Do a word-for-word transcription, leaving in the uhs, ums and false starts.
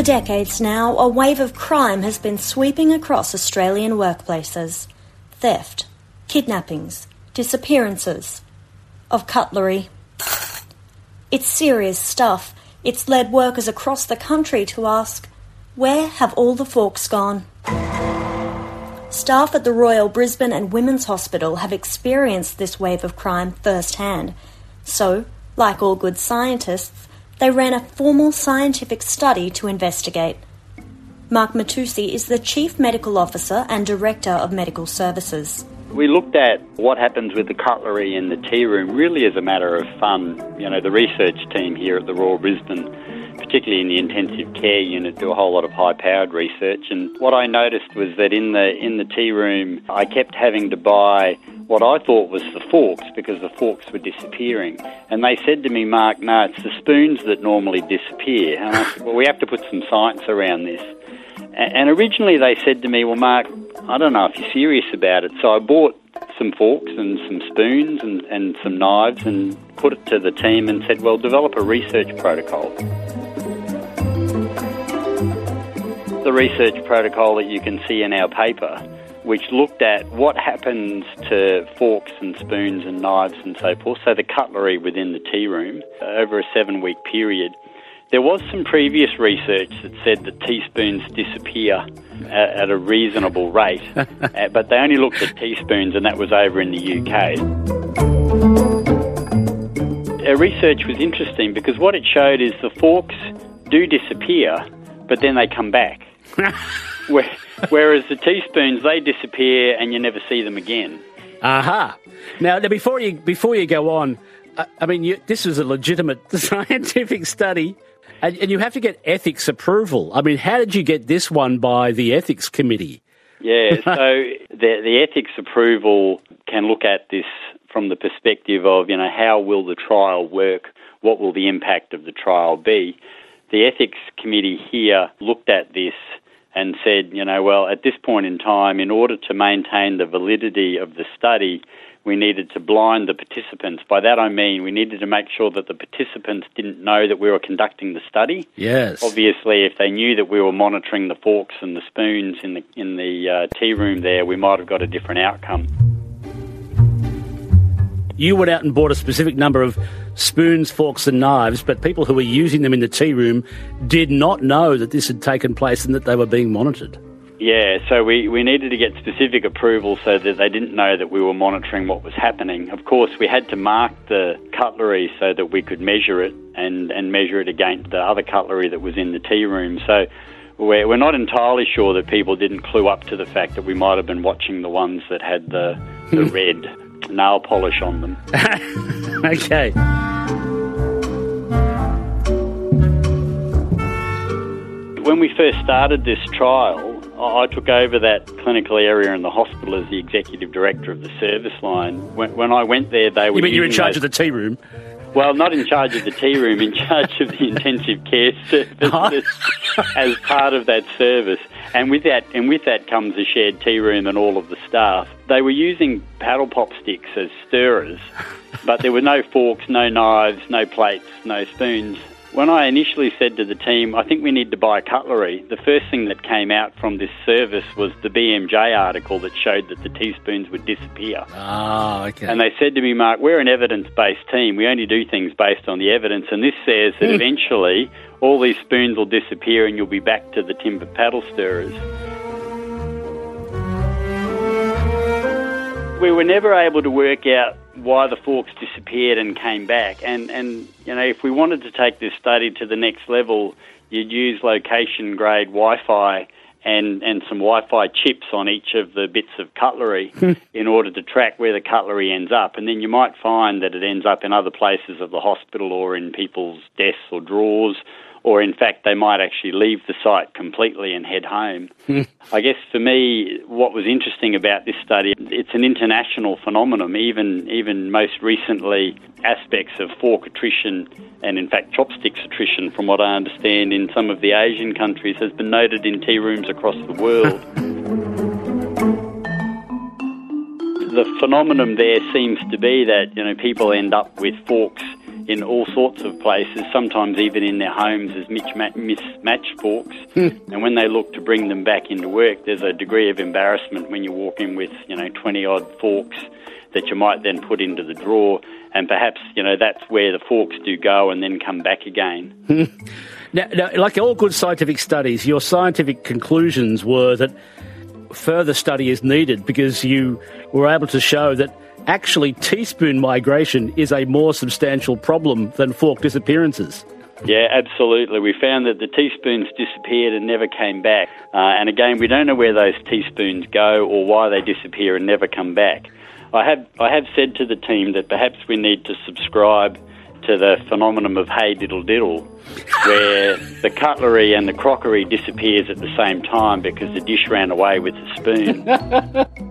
For decades now, a wave of crime has been sweeping across Australian workplaces. Theft, kidnappings, disappearances of cutlery. It's serious stuff. It's led workers across the country to ask, where have all the forks gone? Staff at the Royal Brisbane and Women's Hospital have experienced this wave of crime firsthand. So, like all good scientists, they ran a formal scientific study to investigate. Mark Matusi is the Chief Medical Officer and Director of Medical Services. We looked at what happens with the cutlery in the tea room really as a matter of fun. You know, the research team here at the Royal Brisbane, particularly in the intensive care unit, do a whole lot of high-powered research. And what I noticed was that in the in the tea room, I kept having to buy what I thought was the forks because the forks were disappearing. And they said to me, Mark, no, it's the spoons that normally disappear. And I said, well, we have to put some science around this. And originally they said to me, well, Mark, I don't know if you're serious about it. So I bought some forks and some spoons and, and some knives and put it to the team and said, well, develop a research protocol. The research protocol that you can see in our paper, which looked at what happens to forks and spoons and knives and so forth, so the cutlery within the tea room, over a seven-week period. There was some previous research that said that teaspoons disappear at, at a reasonable rate, but they only looked at teaspoons, and that was over in the U K. Our research was interesting because what it showed is the forks do disappear, but then they come back. Where, whereas the teaspoons, they disappear and you never see them again. Aha. Now, before you before you go on, I, I mean, you, this is a legitimate scientific study, and, and you have to get ethics approval. I mean, how did you get this one by the ethics committee? Yeah, so the, the ethics approval can look at this from the perspective of, you know, how will the trial work? What will the impact of the trial be? The ethics committee here looked at this and said, you know, well, at this point in time, in order to maintain the validity of the study, we needed to blind the participants. By that I mean we needed to make sure that the participants didn't know that we were conducting the study. Yes. Obviously, if they knew that we were monitoring the forks and the spoons in the in the uh, tea room there, we might have got a different outcome. You went out and bought a specific number of spoons, forks and knives, but people who were using them in the tea room did not know that this had taken place and that they were being monitored. Yeah, so we, we needed to get specific approval so that they didn't know that we were monitoring what was happening. Of course, we had to mark the cutlery so that we could measure it and, and measure it against the other cutlery that was in the tea room. So we're, we're not entirely sure that people didn't clue up to the fact that we might have been watching the ones that had the, the red nail polish on them. Okay. When we first started this trial, I took over that clinical area in the hospital as the executive director of the service line. When, when I went there, they were... You mean you're in charge those... of the tea room? Well, not in charge of the tea room, in charge of the intensive care service as part of that service. And with that, and with that comes a shared tea room and all of the staff. They were using paddle pop sticks as stirrers, but there were no forks, no knives, no plates, no spoons. When I initially said to the team, I think we need to buy cutlery, the first thing that came out from this service was the B M J article that showed that the teaspoons would disappear. Ah, okay. And they said to me, Mark, we're an evidence-based team. We only do things based on the evidence, and this says that eventually all these spoons will disappear and you'll be back to the timber paddle stirrers. We were never able to work out why the forks disappeared and came back. And, and, you know, if we wanted to take this study to the next level, you'd use location-grade Wi-Fi and, and some Wi-Fi chips on each of the bits of cutlery in order to track where the cutlery ends up. And then you might find that it ends up in other places of the hospital or in people's desks or drawers, or in fact they might actually leave the site completely and head home. I guess for me, what was interesting about this study, it's an international phenomenon. Even even most recently, aspects of fork attrition and in fact chopsticks attrition, from what I understand, in some of the Asian countries has been noted in tea rooms across the world. The phenomenon there seems to be that, you know, people end up with forks in all sorts of places, sometimes even in their homes as mismatched forks. And when they look to bring them back into work, there's a degree of embarrassment when you walk in with, you know, twenty-odd forks that you might then put into the drawer, and perhaps, you know, that's where the forks do go and then come back again. now, now, like all good scientific studies, your scientific conclusions were that further study is needed because you were able to show that actually teaspoon migration is a more substantial problem than fork disappearances. Yeah, absolutely. We found that the teaspoons disappeared and never came back. Uh, and again, we don't know where those teaspoons go or why they disappear and never come back. I have I have said to the team that perhaps we need to subscribe to the phenomenon of hey diddle diddle, where the cutlery and the crockery disappears at the same time because the dish ran away with the spoon.